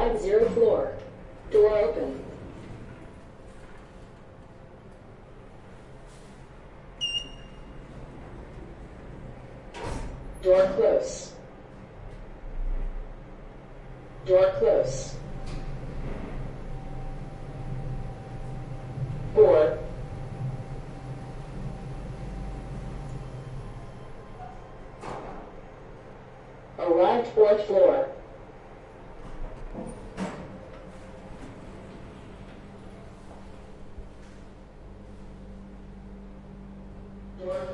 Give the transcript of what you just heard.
Outside 0 floor. Door open. Door close. Door close. 4. Arrived 4th floor. Door